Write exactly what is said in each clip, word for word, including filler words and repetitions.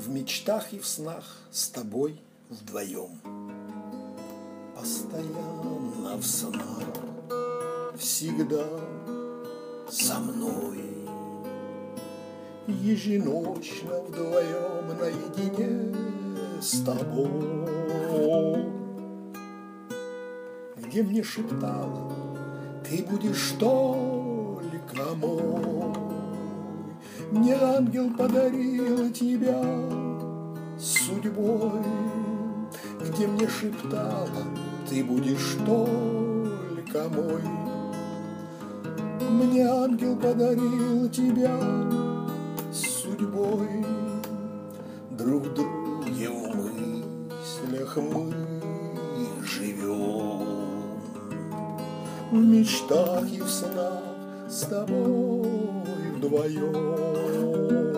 В мечтах и в снах с тобой вдвоем. Постоянно в снах, всегда со мной. Еженочно вдвоем наедине с тобой. Где мне шептала, ты будешь только мой. Мне ангел подарил тебя судьбой, где мне шептала, ты будешь только мой. Мне ангел подарил тебя судьбой, друг в друге в мыслях мы живем. В мечтах и в снах с тобой вдвоем.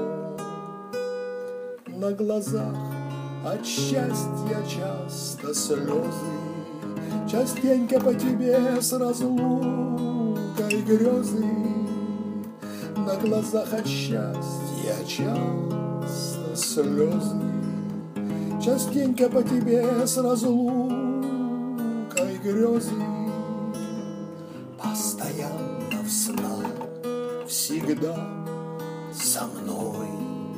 На глазах от счастья часто слезы, частенько по тебе с разлукой грезы. На глазах от счастья часто слезы, частенько по тебе с разлукой грезы. Постоянно в снах, всегда со мной.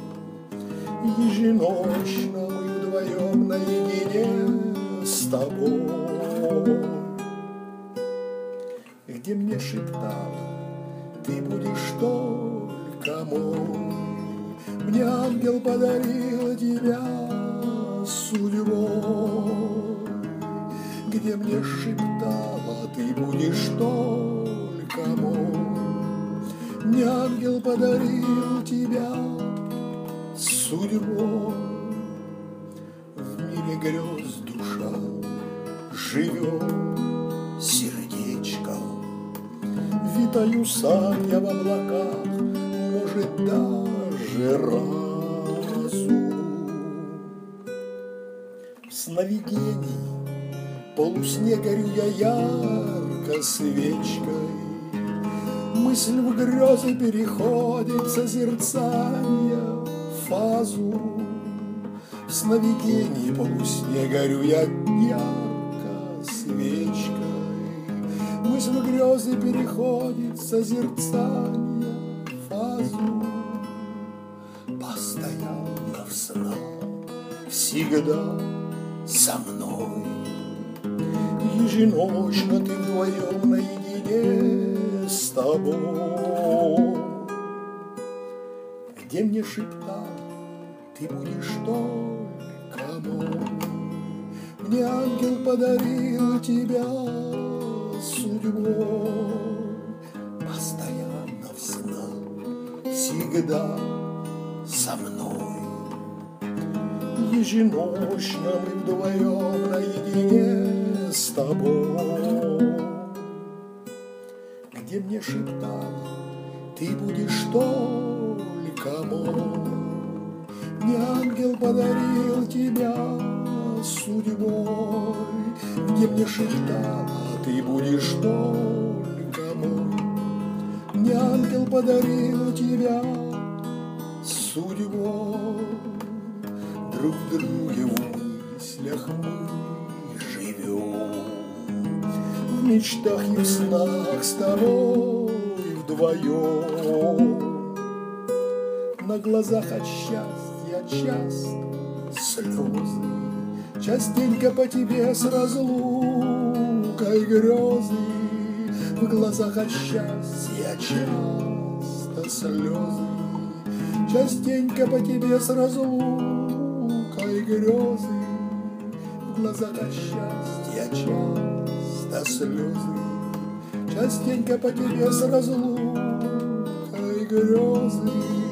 Еженочно мы вдвоем наедине с тобой. Где мне шептала, ты будешь только мой. Мне ангел подарил тебя судьбой. Где мне шептала, ты будешь только мой. Мне ангел подарил тебя судьбой. В мире грез душа живет сердечком. Витаю сам я в облаках, может, даже разум. В сновидении полусне горю я ярко свечкой. Мысль в грезы переходит, созерцание в фазу. В сновидении полусне горю я ярко свечкой. Мысль в грезы переходит, созерцание в фазу. Постоянно в снах, всегда со мной. Еженочно ты вдвоем наедине с тобой. Где мне шептал, ты будешь только мой. Мне ангел подарил тебя судьбой. Постоянно в снах, всегда со мной. Еженочно мы вдвоем наедине с тобой. Где мне шептала, ты будешь только мой. Мне ангел подарил тебя судьбой. Где мне шептала, ты будешь только мой. Мне ангел подарил тебя судьбой. Друг в друге в мыслях мы живем. В мечтах и в снах с тобой вдвоем. На глазах от счастья часто слезы, частенько по тебе с разлукой грезы. В глазах от счастья часто слезы, частенько по тебе с разлукой грезы. В глазах от счастья часто слезы, частенько по тебе с разлукой грезы.